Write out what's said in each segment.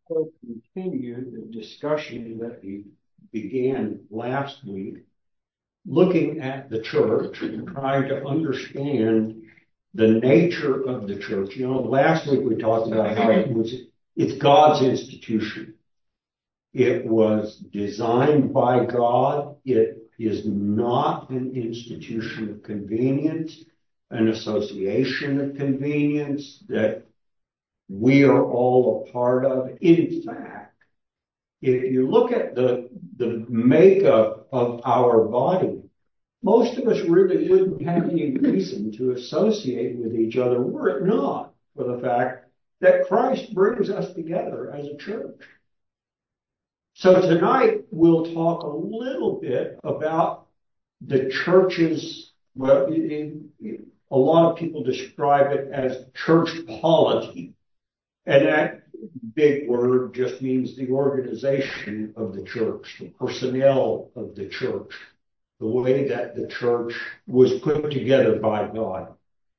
will continue the discussion that we began last week, looking at the church and trying to understand the nature of the church. You know, last week we talked about how it's God's institution. It was designed by God. It is not an institution of convenience, an association of convenience that we are all a part of. In fact, if you look at the makeup of our body, most of us really wouldn't have any reason to associate with each other were it not for the fact that Christ brings us together as a church. So tonight we'll talk a little bit about the church's, well, a lot of people describe it as church polity. And that big word just means the organization of the church, the personnel of the church, the way that the church was put together by God.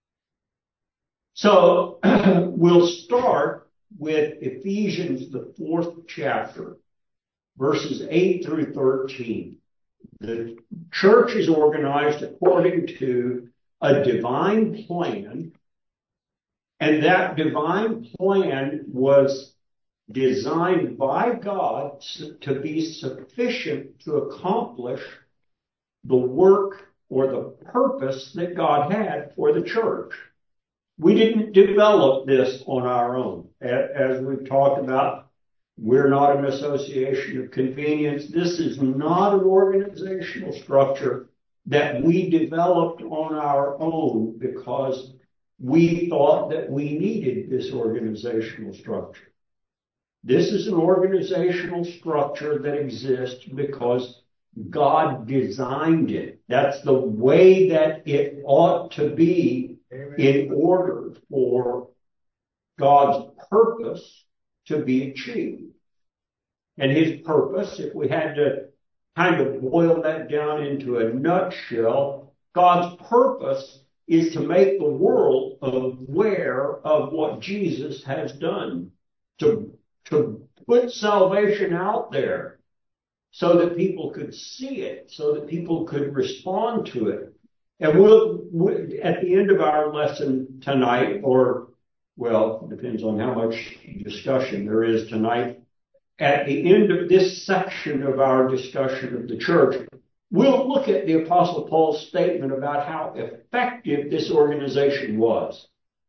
So we'll start with Ephesians, the 4th chapter, verses 8 through 13. The church is organized according to a divine plan, and that divine plan was designed by God to be sufficient to accomplish the work or the purpose that God had for the church. We didn't develop this on our own. As we've talked about, we're not an association of convenience. This is not an organizational structure that we developed on our own because we thought that we needed this organizational structure. This is an organizational structure that exists because God designed it. That's the way that it ought to be in order for God's purpose to be achieved. And his purpose, if we had to kind of boil that down into a nutshell, God's purpose is to make the world aware of what Jesus has done, to put salvation out there so that people could see it, so that people could respond to it. And we'll at the end of our lesson tonight, or, well, depends on how much discussion there is tonight, at the end of this section of our discussion of the church, we'll look at the Apostle Paul's statement about how effective this organization was.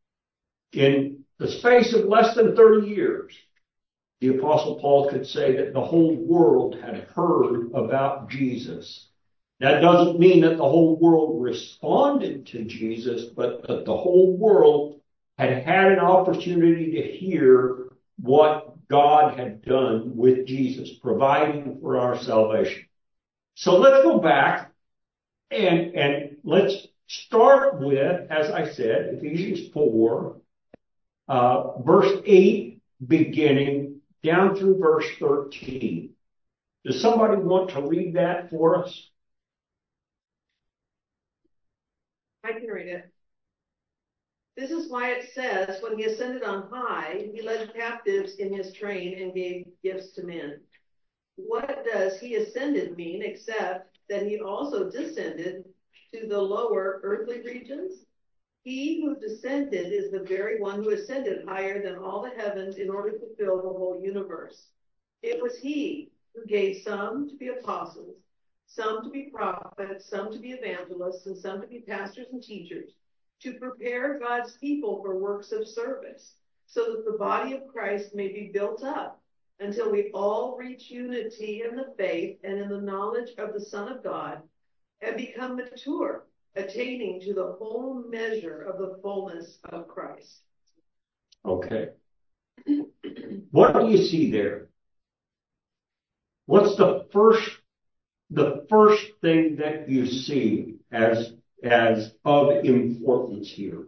In the space of less than 30 years, the Apostle Paul could say that the whole world had heard about Jesus. That doesn't mean that the whole world responded to Jesus, but that the whole world had an opportunity to hear what God had done with Jesus, providing for our salvation. So let's go back and let's start with, as I said, Ephesians 4, verse 8 beginning down through verse 13. Does somebody want to read that for us? I can read it. This is why it says, when he ascended on high, he led captives in his train and gave gifts to men. What does he ascended mean except that he also descended to the lower earthly regions? He who descended is the very one who ascended higher than all the heavens in order to fill the whole universe. It was he who gave some to be apostles, some to be prophets, some to be evangelists, and some to be pastors and teachers, to prepare God's people for works of service, so that the body of Christ may be built up until we all reach unity in the faith and in the knowledge of the Son of God and become mature, attaining to the whole measure of the fullness of Christ. Okay. What do you see there? What's the first thing that you see as of importance here?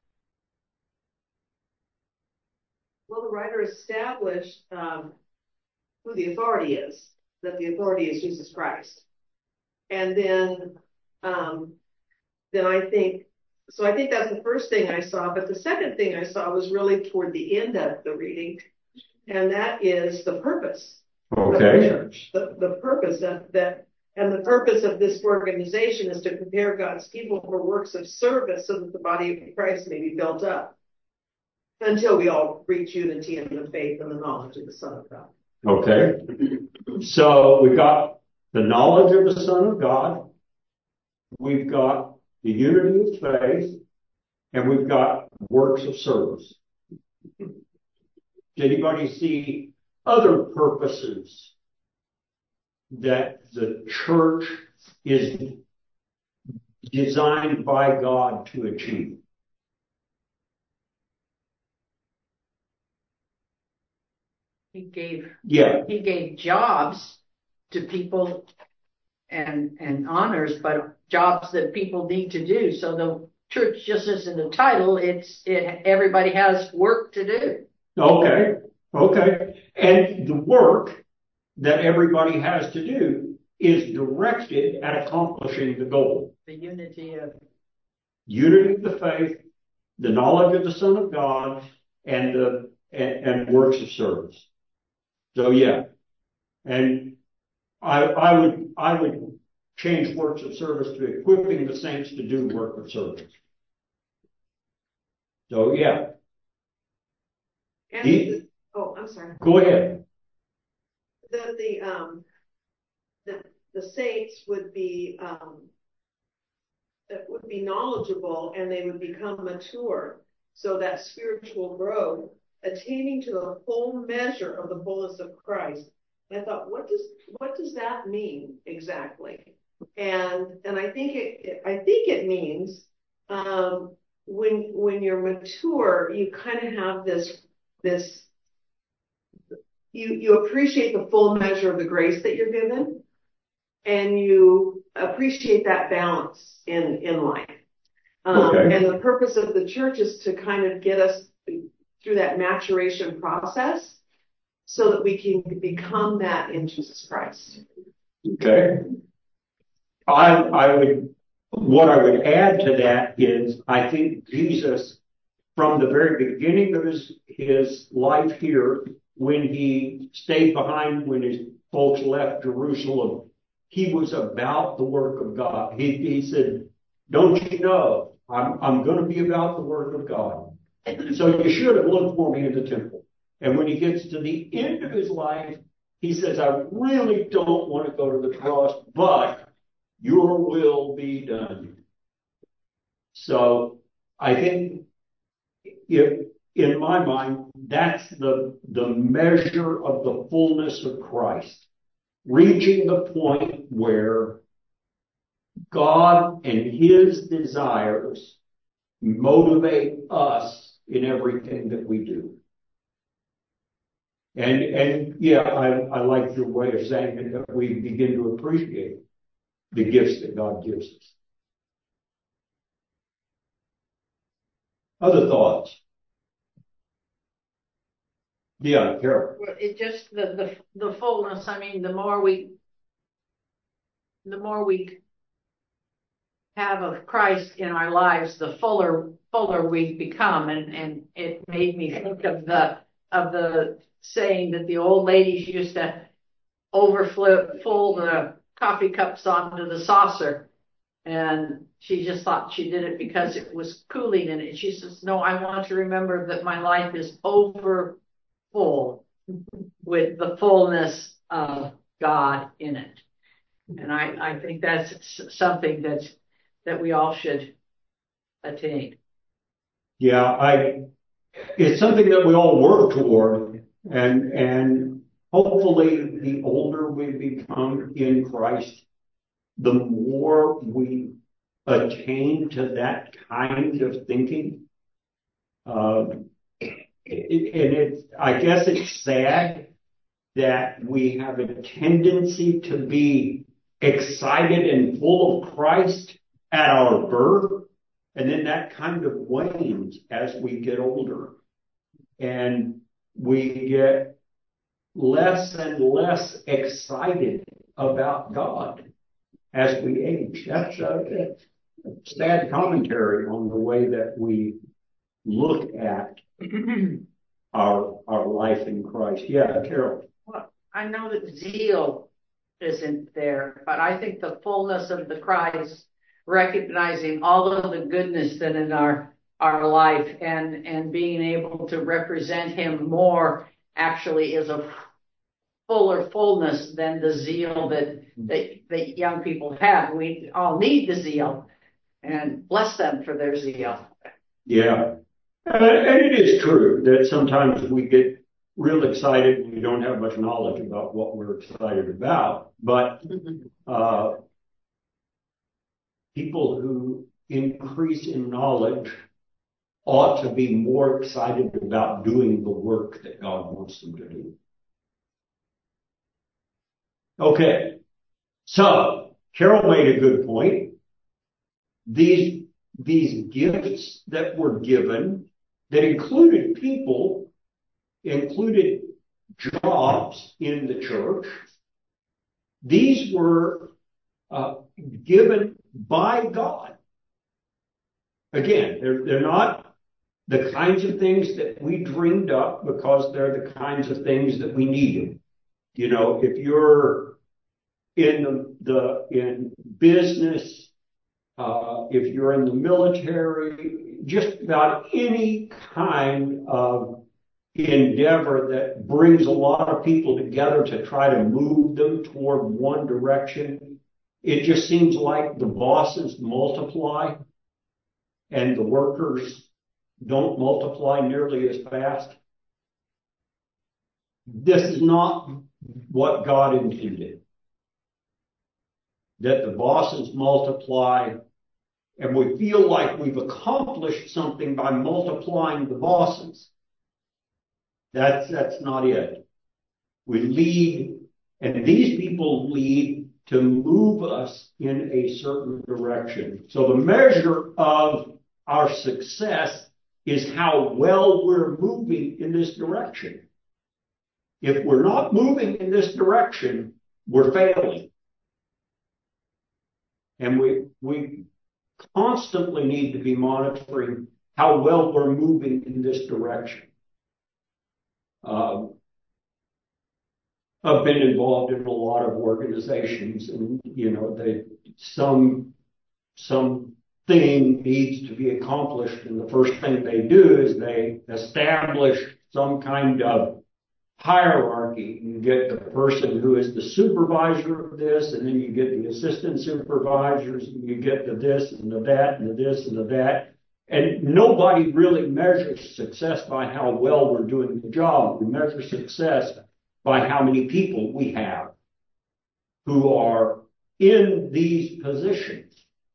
Well, the writer established who the authority is, that the authority is Jesus Christ. And then I think that's the first thing I saw. But the second thing I saw was really toward the end of the reading. and that is the purpose of the Okay. church. The purpose of that, and the purpose of this organization is to prepare God's people for works of service so that the body of Christ may be built up until we all reach unity in the faith and the knowledge of the Son of God. Okay. So we've got the knowledge of the Son of God. We've got the unity of faith, and we've got works of service. Did anybody see other purposes that the church is designed by God to achieve? He gave Yeah. he gave jobs to people and honors, but jobs that people need to do. So the church just isn't a title, everybody has work to do. Okay. Okay. And the work that everybody has to do is directed at accomplishing the goal. The unity of the faith, the knowledge of the Son of God, and works of service. So yeah, and I would change works of service to equipping the saints to do work of service. So yeah. And I'm sorry. Go ahead. The saints would be knowledgeable, and they would become mature, so that spiritual growth, attaining to the full measure of the fullness of Christ. And I thought, what does that mean exactly? And I think it means when you're mature, you kind of have this you appreciate the full measure of the grace that you're given, and you appreciate that balance in life. Okay. And the purpose of the church is to kind of get us through that maturation process so that we can become that in Jesus Christ. Okay. What I would add to that is I think Jesus, from the very beginning of his life here, when he stayed behind, when his folks left Jerusalem, he was about the work of God. He said, don't you know, I'm going to be about the work of God. So you should have looked for me in the temple. And when he gets to the end of his life, he says, I really don't want to go to the cross, but your will be done. So I think in my mind, that's the measure of the fullness of Christ. Reaching the point where God and his desires motivate us in everything that we do. And yeah, I like your way of saying it, that we begin to appreciate the gifts that God gives us. Other thoughts? Yeah, Carol. it just the fullness. I mean, the more we have of Christ in our lives, the fuller we become, and it made me think of the saying that the old ladies used to full the coffee cups onto the saucer, and she just thought she did it because it was cooling in it. She says, no, I want to remember that my life is over full with the fullness of God in it. And I think that's something that we all should attain. Yeah, it's something that we all work toward, and hopefully the older we become in Christ, the more we attain to that kind of thinking. I guess it's sad that we have a tendency to be excited and full of Christ at our birth, and then that kind of wanes as we get older, and we get less and less excited about God as we age. That's a sad commentary on the way that we look at our life in Christ. Yeah, Carol. Well, I know that zeal isn't there, but I think the fullness of the Christ, recognizing all of the goodness that in our life and being able to represent him more actually is a fuller fullness than the zeal that young people have. We all need the zeal, and bless them for their zeal. Yeah. And it is true that sometimes we get real excited and we don't have much knowledge about what we're excited about. But people who increase in knowledge ought to be more excited about doing the work that God wants them to do. Okay. So Carol made a good point. These gifts that were given that included people, included jobs in the church, these were given by God. Again, they're not the kinds of things that we dreamed up because they're the kinds of things that we needed. You know, if you're in in business, if you're in the military, just about any kind of endeavor that brings a lot of people together to try to move them toward one direction, it just seems like the bosses multiply and the workers don't multiply nearly as fast. This is not what God intended. That the bosses multiply and we feel like we've accomplished something by multiplying the bosses. That's not it. We lead, and these people lead to move us in a certain direction. So the measure of our success is how well we're moving in this direction. If we're not moving in this direction, we're failing. And we constantly need to be monitoring how well we're moving in this direction. I've been involved in a lot of organizations, and you know, some thing needs to be accomplished, and the first thing they do is they establish some kind of hierarchy. You get the person who is the supervisor of this, and then you get the assistant supervisors, and you get the this and the that and the this and the that. And nobody really measures success by how well we're doing the job. We measure success by how many people we have who are in these positions.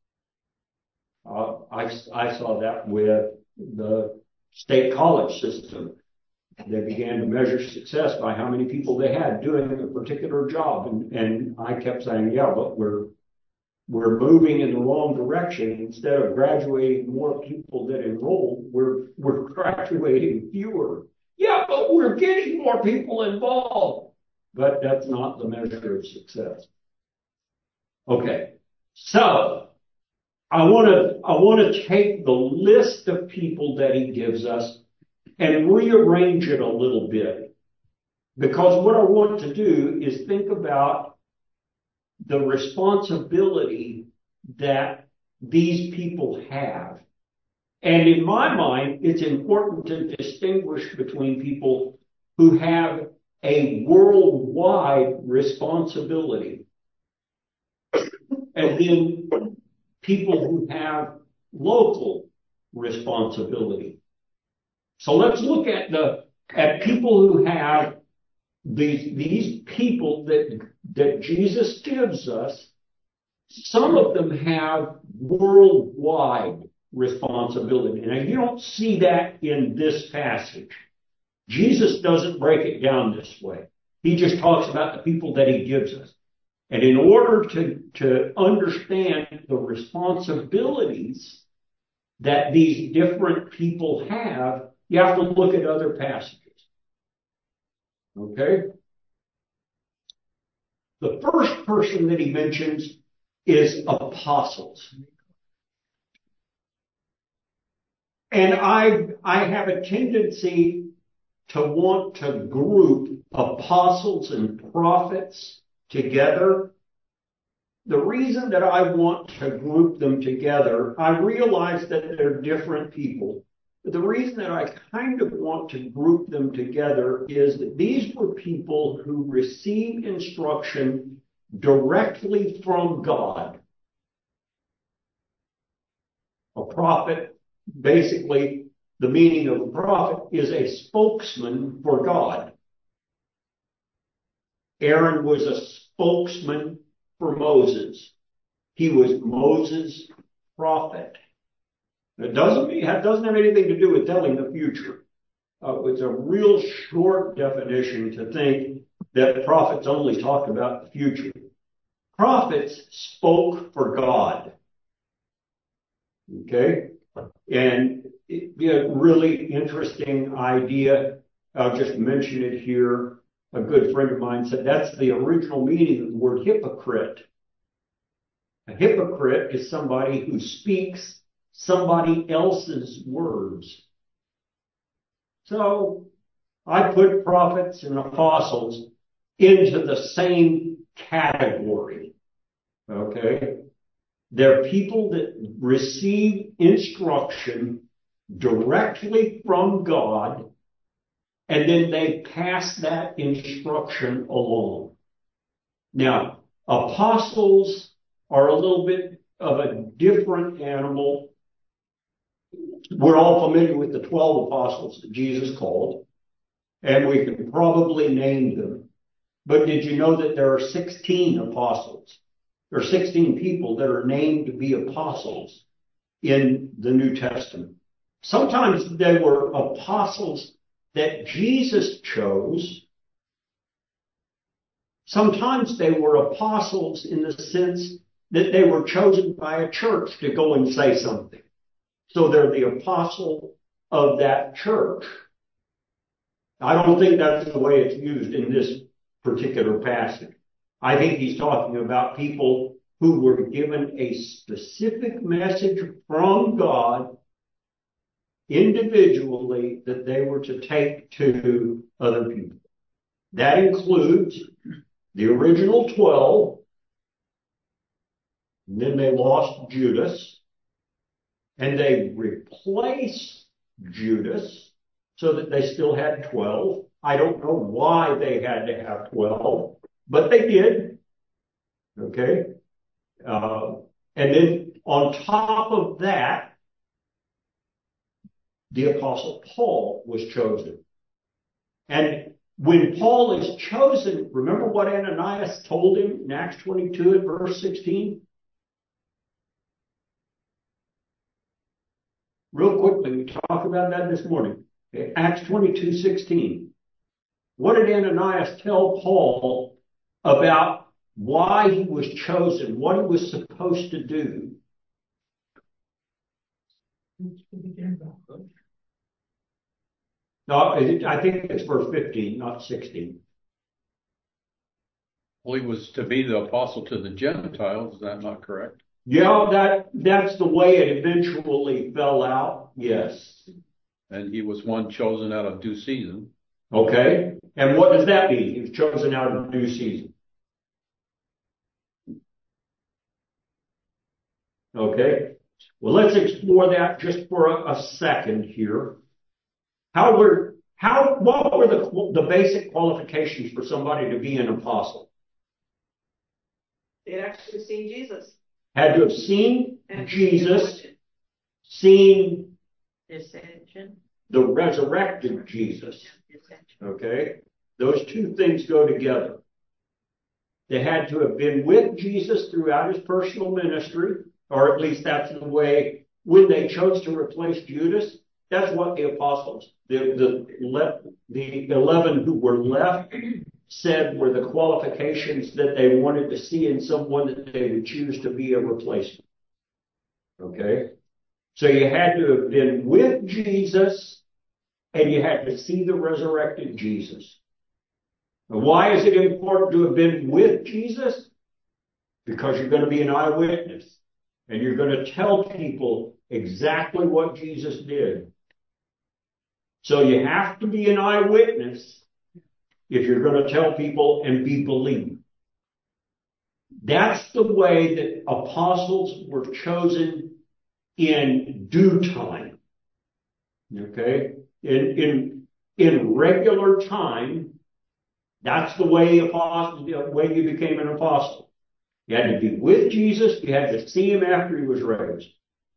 I saw that with the state college system. They began to measure success by how many people they had doing a particular job. And I kept saying, yeah, but we're moving in the wrong direction. Instead of graduating more people that enroll, we're graduating fewer. Yeah, but we're getting more people involved. But that's not the measure of success. Okay. So I want to take the list of people that he gives us and rearrange it a little bit. Because what I want to do is think about the responsibility that these people have. And in my mind, it's important to distinguish between people who have a worldwide responsibility and then people who have local responsibility. So let's look at people who have these people that Jesus gives us. Some of them have worldwide responsibility. Now, you don't see that in this passage. Jesus doesn't break it down this way. He just talks about the people that he gives us. And in order to understand the responsibilities that these different people have, you have to look at other passages. Okay? The first person that he mentions is apostles. And I have a tendency to want to group apostles and prophets together, the reason that I want to group them together, I realize that they're different people. But the reason that I kind of want to group them together is that these were people who received instruction directly from God. A prophet, basically, the meaning of a prophet is a spokesman for God. Aaron was a spokesman for Moses. He was Moses' prophet. It doesn't have anything to do with telling the future. It's a real short definition to think that prophets only talk about the future. Prophets spoke for God. Okay? And a really interesting idea. I'll just mention it here. A good friend of mine said that's the original meaning of the word hypocrite. A hypocrite is somebody who speaks somebody else's words. So I put prophets and apostles into the same category. Okay? They're people that receive instruction directly from God, and then they pass that instruction along. Now, apostles are a little bit of a different animal. We're all familiar with the 12 apostles that Jesus called, and we can probably name them. But did you know that there are 16 apostles? There are 16 people that are named to be apostles in the New Testament. Sometimes they were apostles that Jesus chose. Sometimes they were apostles in the sense that they were chosen by a church to go and say something. So they're the apostle of that church. I don't think that's the way it's used in this particular passage. I think he's talking about people who were given a specific message from God individually that they were to take to other people. That includes the original 12, and then they lost Judas, and they replaced Judas so that they still had 12. I don't know why they had to have 12, but they did. Okay? And then on top of that, the Apostle Paul was chosen. And when Paul is chosen, remember what Ananias told him in Acts 22 at verse 16? Real quickly, we talked about that this morning. Okay, Acts 22:16. What did Ananias tell Paul about why he was chosen, what he was supposed to do? No, I think it's verse 15, not 16. Well, he was to be the apostle to the Gentiles. Is that not correct? Yeah, that's the way it eventually fell out. Yes. And he was one chosen out of due season. Okay. And what does that mean? He was chosen out of due season. Okay. Well, let's explore that just for a second here. What were the basic qualifications for somebody to be an apostle? They had actually seen Jesus. Had to have seen Jesus, seen Ascension. the resurrected Jesus. Okay? Those two things go together. They had to have been with Jesus throughout his personal ministry, or at least that's the way, when they chose to replace Judas, that's what the apostles, the 11 who were left, said were the qualifications that they wanted to see in someone that they would choose to be a replacement. Okay? So you had to have been with Jesus, and you had to see the resurrected Jesus. Now, why is it important to have been with Jesus? Because you're going to be an eyewitness, and you're going to tell people exactly what Jesus did. So you have to be an eyewitness if you're going to tell people and be believed. That's the way that apostles were chosen in due time. Okay? In regular time, that's the way you became an apostle. You had to be with Jesus. You had to see him after he was raised.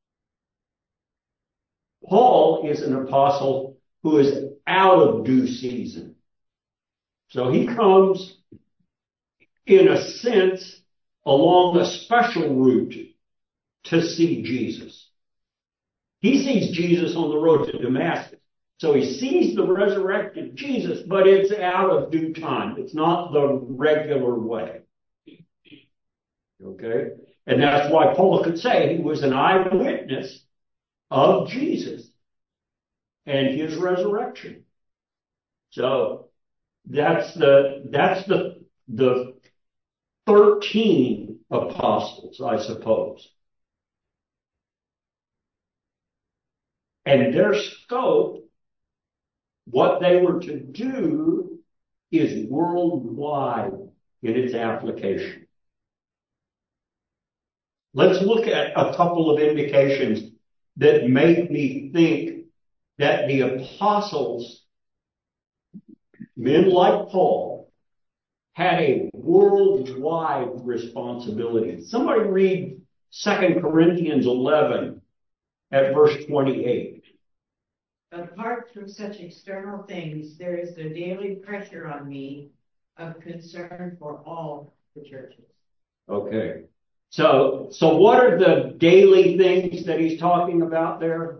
Paul is an apostle who is out of due season. So he comes, in a sense, along a special route to see Jesus. He sees Jesus on the road to Damascus. So he sees the resurrected Jesus, but it's out of due time. It's not the regular way. Okay? And that's why Paul could say he was an eyewitness of Jesus and his resurrection. So that's the 13 apostles, I suppose. And their scope, what they were to do, is worldwide in its application. Let's look at a couple of indications that make me think that the apostles, men like Paul, had a worldwide responsibility. Somebody read 2 Corinthians 11 at verse 28. Apart from such external things, there is a daily pressure on me of concern for all the churches. Okay. So what are the daily things that he's talking about there?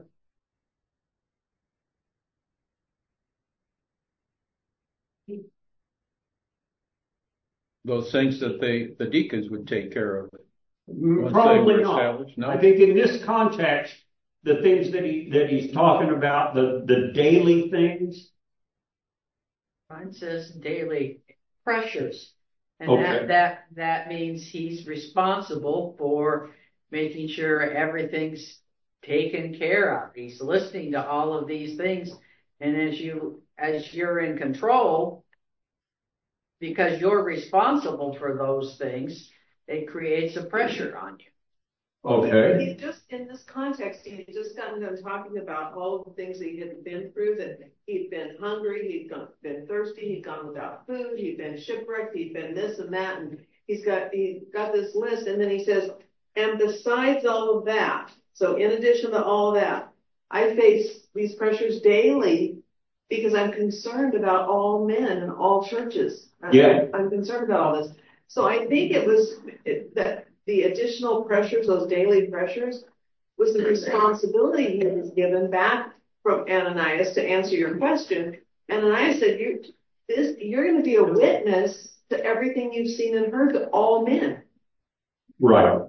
Those things that the deacons would take care of. Probably not. No? I think in this context, the things that he's talking about, the daily things. Mine says daily pressures. And Okay. that means he's responsible for making sure everything's taken care of. He's listening to all of these things. And as you're in control, because you're responsible for those things, it creates a pressure on you. Okay. He just, in this context, he had just gotten done talking about all of the things that he had been through, that he'd been hungry, been thirsty, he'd gone without food, he'd been shipwrecked, he'd been this and that, and he got this list, and then he says, and besides all of that, so in addition to all of that, I face these pressures daily because I'm concerned about all men and all churches. I'm concerned about all this. So I think that the additional pressures, those daily pressures, was the responsibility he was given back from Ananias to answer your question. Ananias said, you're going to be a witness to everything you've seen and heard to all men. Right.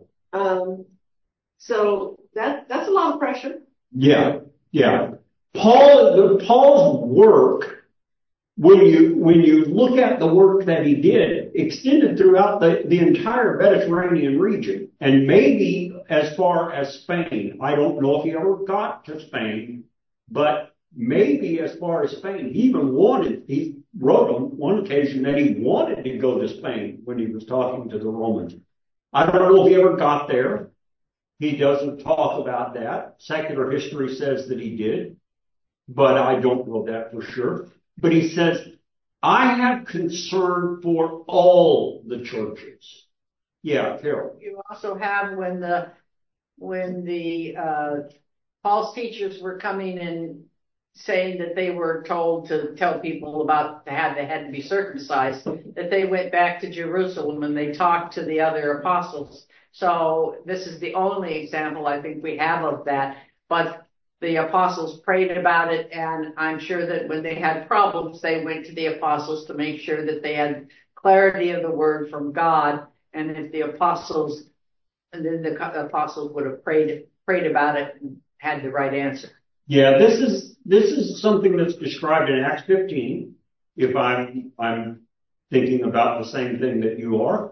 So that's a lot of pressure. Yeah. Paul's work, when you look at the work that he did, extended throughout the entire Mediterranean region, and maybe as far as Spain. I don't know if he ever got to Spain, but maybe as far as Spain. He wrote on one occasion that he wanted to go to Spain when he was talking to the Romans. I don't know if he ever got there. He doesn't talk about that. Secular history says that he did, but I don't know that for sure. But he says, I have concern for all the churches. Yeah, Carol. You also have when the false teachers were coming and saying that they were told to tell people about how they had to be circumcised, that they went back to Jerusalem and they talked to the other apostles. So this is the only example I think we have of that. But the apostles prayed about it, and I'm sure that when they had problems, they went to the apostles to make sure that they had clarity of the word from God. And if the apostles, and then the apostles would have prayed about it and had the right answer. Yeah, this is something that's described in Acts 15. If I'm thinking about the same thing that you are,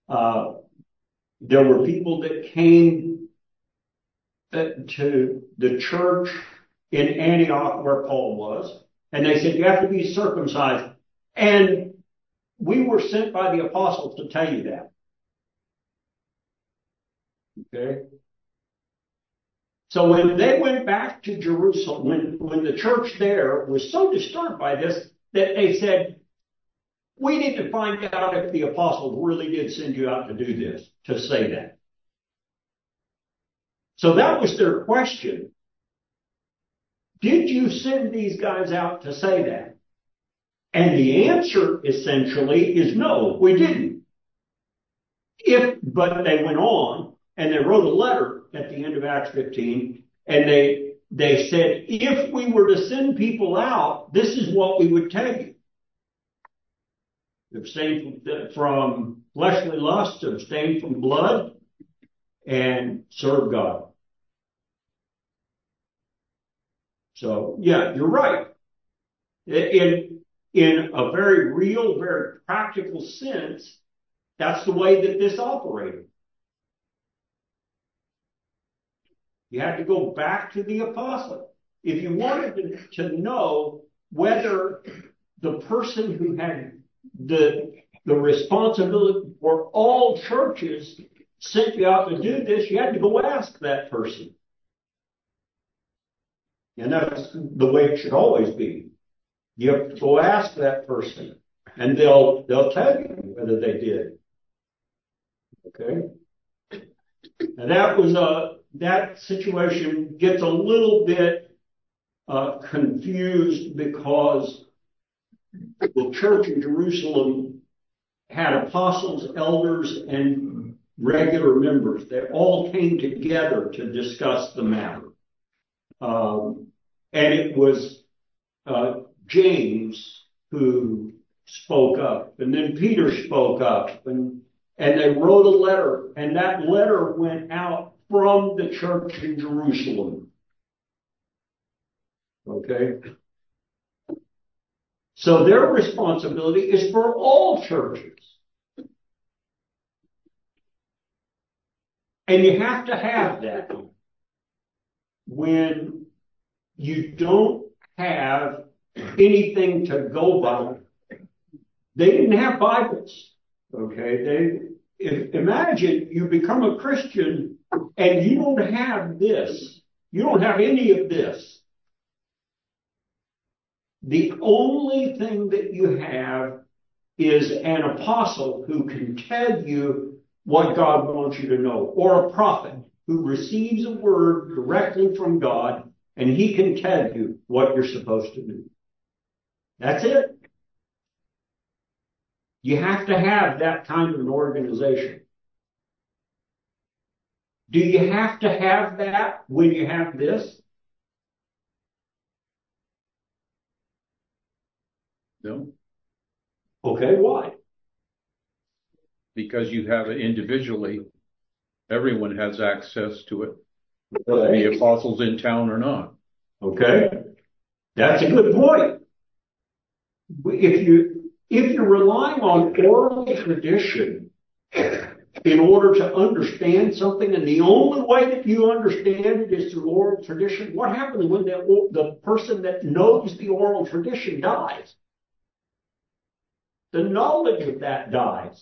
there were people that came to the church in Antioch where Paul was, and they said, you have to be circumcised. And we were sent by the apostles to tell you that. Okay? So when they went back to Jerusalem, when the church there was so disturbed by this, that they said, we need to find out if the apostles really did send you out to do this, to say that. So that was their question. Did you send these guys out to say that? And the answer essentially is no, we didn't. But they went on and they wrote a letter at the end of Acts 15, and they said, if we were to send people out, this is what we would tell you. Abstain from fleshly lust, abstain from blood, and serve God. So, yeah, you're right. In a very real, very practical sense, that's the way that this operated. You have to go back to the apostle. If you wanted to know whether the person who had the responsibility for all churches sent you out to do this, you had to go ask that person. And that's the way it should always be. You have to go ask that person, and they'll tell you whether they did. Okay? And that situation gets a little bit confused because the church in Jerusalem had apostles, elders, and regular members. They all came together to discuss the matter. And it was James who spoke up, and then Peter spoke up, and they wrote a letter, and that letter went out from the church in Jerusalem. Okay? So their responsibility is for all churches. And you have to have that when you don't have anything to go by. They didn't have Bibles. Okay? Imagine you become a Christian and you don't have this. You don't have any of this. The only thing that you have is an apostle who can tell you what God wants you to know, or a prophet who receives a word directly from God, and he can tell you what you're supposed to do. That's it. You have to have that kind of an organization. Do you have to have that when you have this? No, Okay, why? because you have it individually. Everyone has access to it, Okay. the apostles in town or not. Okay, that's a good point. If you're relying on oral tradition in order to understand something, and the only way that you understand it is through oral tradition, what happens when the person that knows the oral tradition dies? The knowledge of that dies.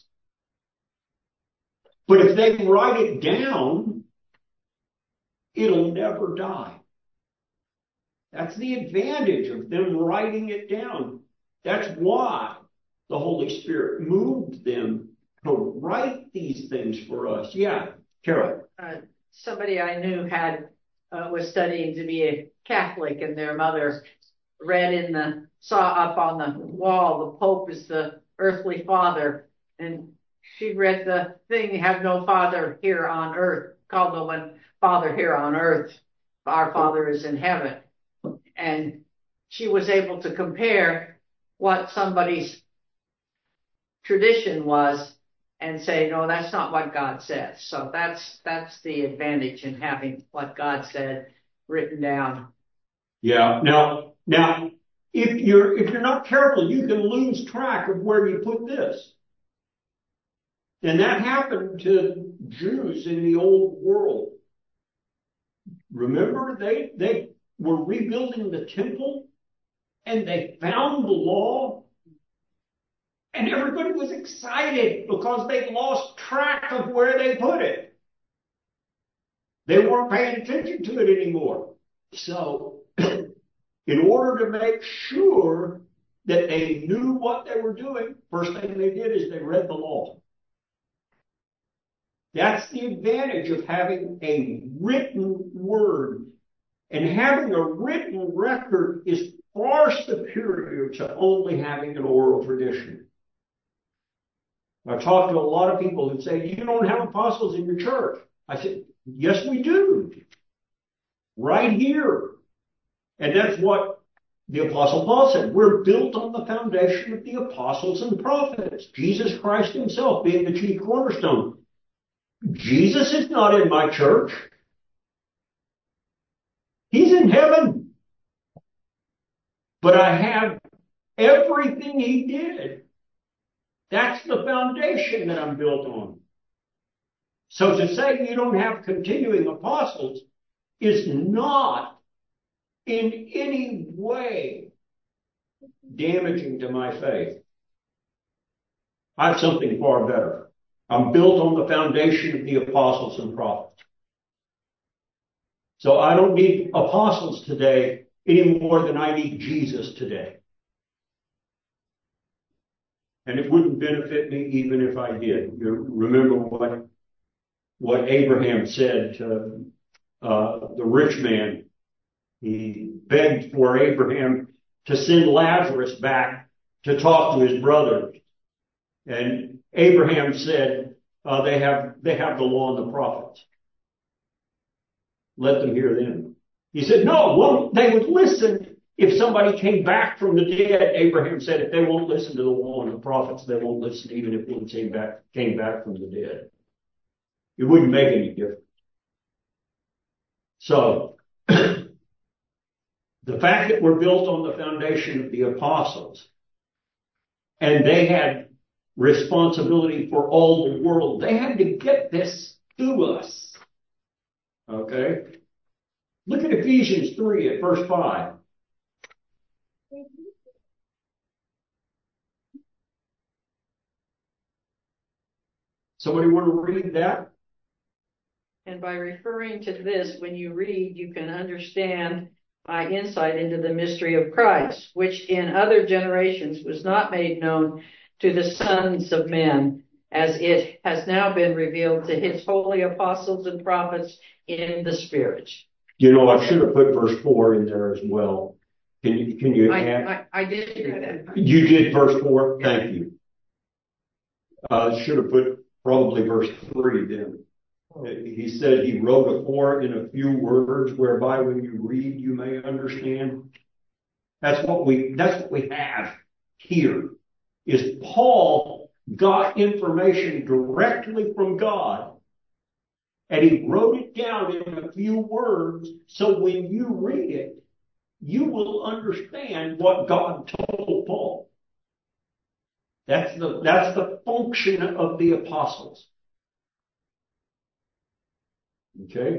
But if they write it down, it'll never die. That's the advantage of them writing it down. That's why the Holy Spirit moved them to write these things for us. Yeah, Carol. Somebody I knew was studying to be a Catholic, and their mother saw up on the wall, the Pope is the earthly father, and she read the thing, have no father here on earth, called no one father here on earth, our Father is in heaven. And she was able to compare what somebody's tradition was and say, no, that's not what God says. So that's the advantage in having what God said written down. Yeah. Now, if you're not careful, you can lose track of where you put this. And that happened to Jews in the old world. Remember, they were rebuilding the temple and they found the law, and everybody was excited because they lost track of where they put it. They weren't paying attention to it anymore. So, in order to make sure that they knew what they were doing, first thing they did is they read the law. That's the advantage of having a written word. And having a written record is far superior to only having an oral tradition. I talk to a lot of people who say, you don't have apostles in your church. I said, yes, we do. Right here. And that's what the Apostle Paul said. We're built on the foundation of the apostles and prophets. Jesus Christ himself being the chief cornerstone. Jesus is not in my church. He's in heaven. But I have everything he did. That's the foundation that I'm built on. So to say you don't have continuing apostles is not in any way damaging to my faith. I have something far better. I'm built on the foundation of the apostles and prophets. So I don't need apostles today any more than I need Jesus today. And it wouldn't benefit me even if I did. You remember what Abraham said to the rich man. He begged for Abraham to send Lazarus back to talk to his brothers. And Abraham said, they have the law and the prophets. Let them hear them. He said, no, well, they would listen if somebody came back from the dead. Abraham said, if they won't listen to the law and the prophets, they won't listen even if one came back from the dead. It wouldn't make any difference. So, the fact that we're built on the foundation of the apostles, and they had responsibility for all the world, they had to get this to us. Okay? Look at Ephesians 3 at verse 5. Somebody want to read that? And by referring to this, when you read, you can understand my insight into the mystery of Christ, which in other generations was not made known to the sons of men, as it has now been revealed to his holy apostles and prophets in the Spirit. You know, I should have put verse 4 in there as well. Can you add? I did do that. You did verse 4? Thank you. Should have put probably verse 3 then. He said he wrote a 4 in a few words, whereby when you read, you may understand. That's what we have here, is Paul got information directly from God, and he wrote it down in a few words, so when you read it, you will understand what God told Paul. That's the function of the apostles. Okay?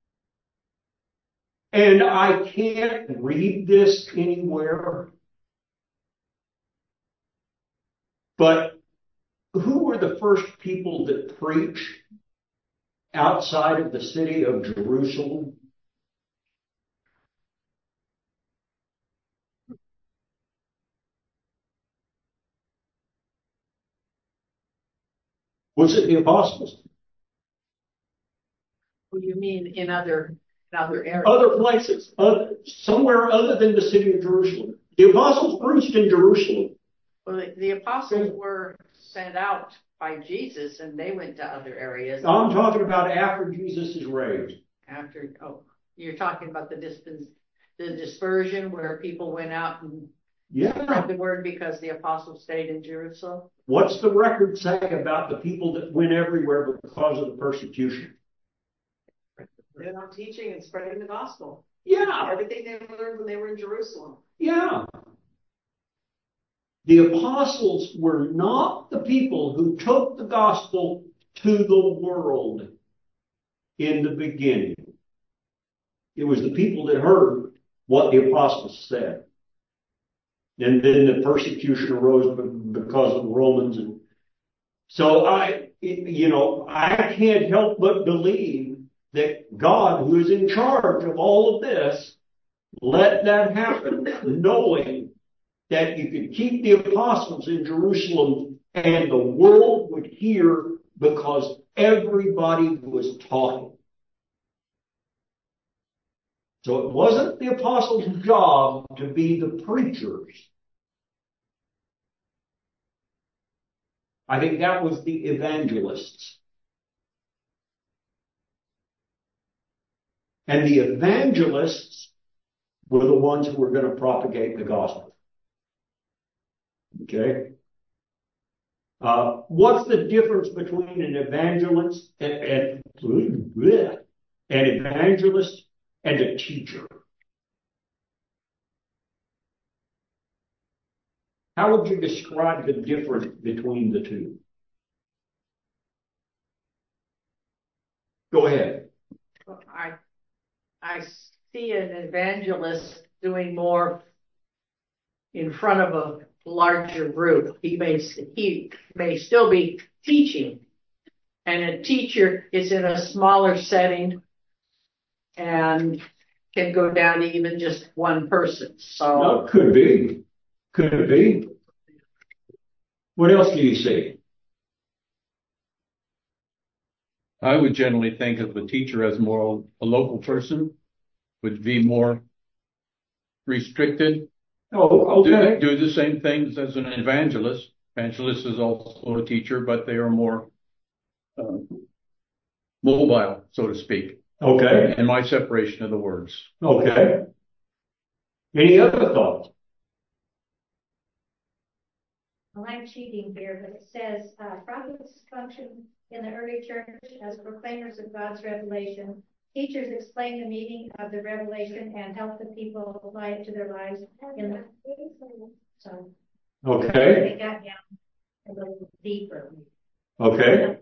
And I can't read this anywhere, but who were the first people that preached outside of the city of Jerusalem? Was it the apostles? What do you mean in other areas? Other places, somewhere other than the city of Jerusalem. The apostles preached in Jerusalem. Well, the apostles were sent out by Jesus, and they went to other areas. I'm talking about after Jesus is raised. You're talking about the dispersion where people went out and spread the word because the apostles stayed in Jerusalem. What's the record say about the people that went everywhere because of the persecution? They're not teaching and spreading the gospel. Yeah. Everything they learned when they were in Jerusalem. Yeah. The apostles were not the people who took the gospel to the world in the beginning. It was the people that heard what the apostles said. And then the persecution arose because of the Romans. And so I can't help but believe that God, who is in charge of all of this, let that happen, knowing that you could keep the apostles in Jerusalem and the world would hear because everybody was talking. So it wasn't the apostles' job to be the preachers. I think that was the evangelists. And the evangelists were the ones who were going to propagate the gospel. Okay? What's the difference between an evangelist and a teacher? How would you describe the difference between the two? Go ahead. I see an evangelist doing more in front of a larger group. He may still be teaching, and a teacher is in a smaller setting and can go down to even just one person. So No, could be. Could be. What else do you see? I would generally think of a teacher as more a local person, would be more restricted. Oh, okay. Do the same things as an evangelist. Evangelist is also a teacher, but they are more mobile, so to speak. Okay. In my separation of the words. Okay. Any other thoughts? Well, I'm cheating here, but it says prophets function in the early church as proclaimers of God's revelation. Teachers explain the meaning of the revelation and help the people apply it to their lives. So Okay. they got down a little deeper. Okay.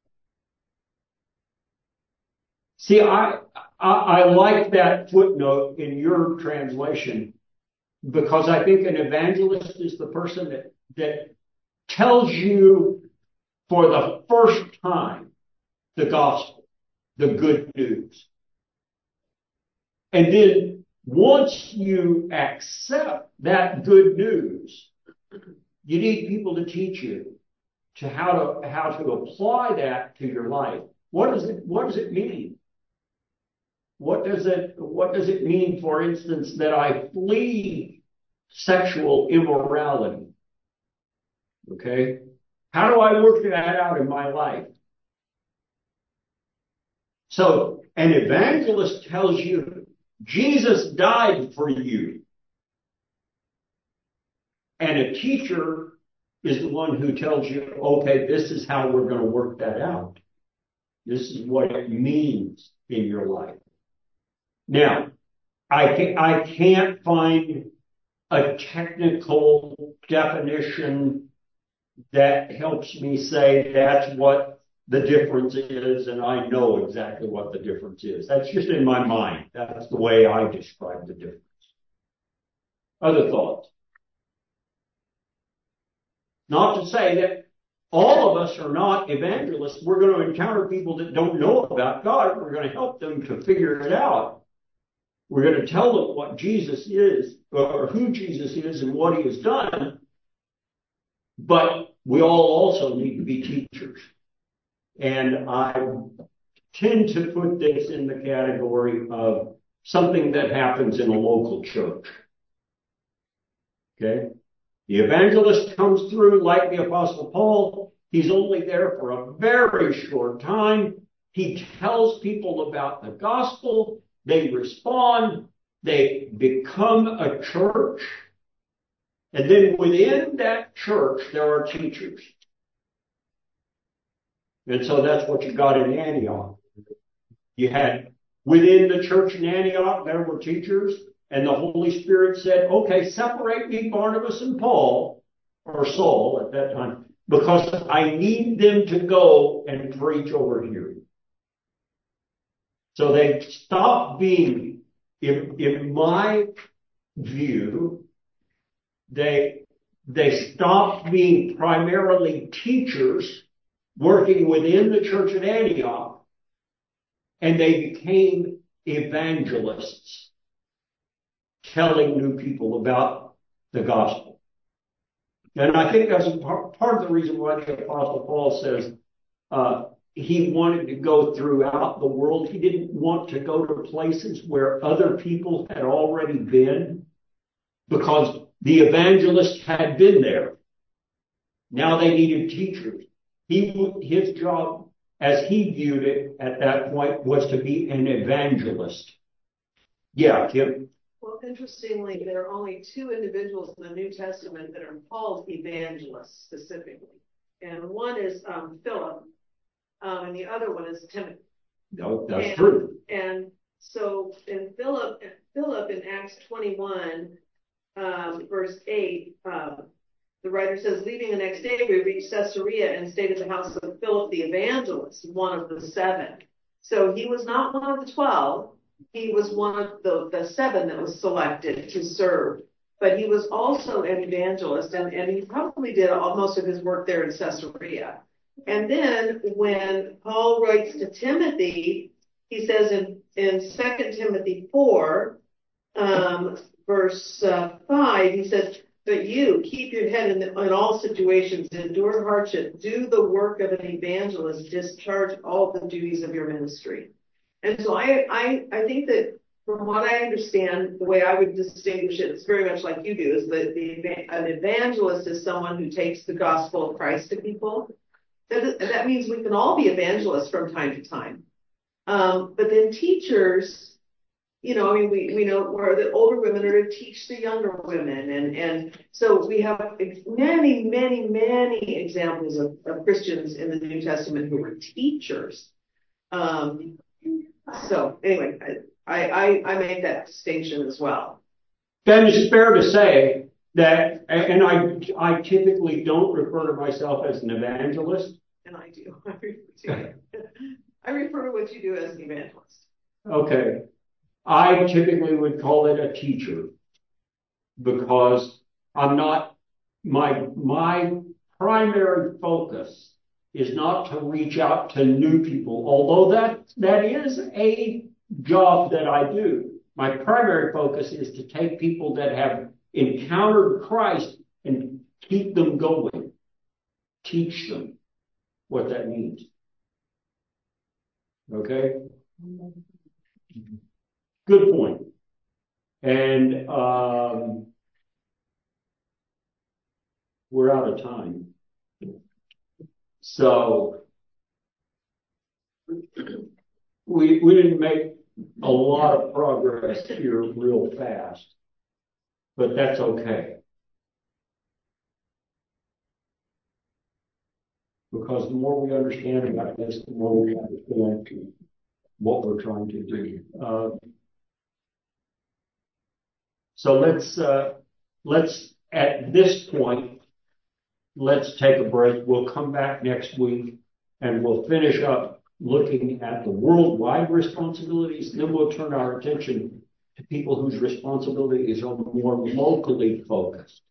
See, I like that footnote in your translation because I think an evangelist is the person that tells you for the first time the gospel, the good news. And then once you accept that good news, you need people to teach you to how to apply that to your life. What does it mean? What does it mean, for instance, that I flee sexual immorality? Okay? How do I work that out in my life? So an evangelist tells you Jesus died for you. And a teacher is the one who tells you, okay, this is how we're going to work that out. This is what it means in your life. Now, I can't find a technical definition that helps me say that's what the difference is, and I know exactly what the difference is. That's just in my mind. That's the way I describe the difference. Other thoughts? Not to say that all of us are not evangelists. We're going to encounter people that don't know about God. We're going to help them to figure it out. We're going to tell them what Jesus is, or who Jesus is and what he has done. But we all also need to be teachers. And I tend to put this in the category of something that happens in a local church. Okay? The evangelist comes through like the Apostle Paul. He's only there for a very short time. He tells people about the gospel. They respond. They become a church. And then within that church, there are teachers. And so that's what you got in Antioch. You had within the church in Antioch, there were teachers. And the Holy Spirit said, okay, separate me, Barnabas and Paul, or Saul at that time, because I need them to go and preach over here. So they stopped being in my view, they stopped being primarily teachers working within the church at Antioch, and they became evangelists, telling new people about the gospel. And I think that's part of the reason why the Apostle Paul says he wanted to go throughout the world. He didn't want to go to places where other people had already been, because the evangelists had been there. Now they needed teachers. His job, as he viewed it at that point, was to be an evangelist. Yeah, Kim? Well, interestingly, there are only two individuals in the New Testament that are called evangelists specifically. And one is Philip, and the other one is Timothy. No, that's true. And so in Philip in Acts 21, verse 8, the writer says, leaving the next day, we reached Caesarea and stayed at the house of Philip the evangelist, one of the 7. So he was not one of the 12. He was one of the 7 that was selected to serve. But he was also an evangelist, and he probably did most of his work there in Caesarea. And then when Paul writes to Timothy, he says in 2 Timothy 4, verse 5, he says, but you keep your head in all situations, endure hardship, do the work of an evangelist, discharge all the duties of your ministry. And so I think that from what I understand, the way I would distinguish it, it's very much like you do, is that an evangelist is someone who takes the gospel of Christ to people. That means we can all be evangelists from time to time. But then teachers, we know where the older women are to teach the younger women. And so we have many, many, many examples of Christians in the New Testament who were teachers. So anyway, I made that distinction as well. Then it's fair to say that, and I typically don't refer to myself as an evangelist. And I do. I refer to what you do as an evangelist. Okay. I typically would call it a teacher, because I'm not, my primary focus is not to reach out to new people, although that is a job that I do. My primary focus is to take people that have encountered Christ and keep them going, teach them what that means. Okay? Good point. And we're out of time. So we didn't make a lot of progress here real fast, but that's okay. Because the more we understand about this, the more we understand what we're trying to do. So let's at this point, let's take a break. We'll come back next week and we'll finish up looking at the worldwide responsibilities. Then we'll turn our attention to people whose responsibilities are more locally focused.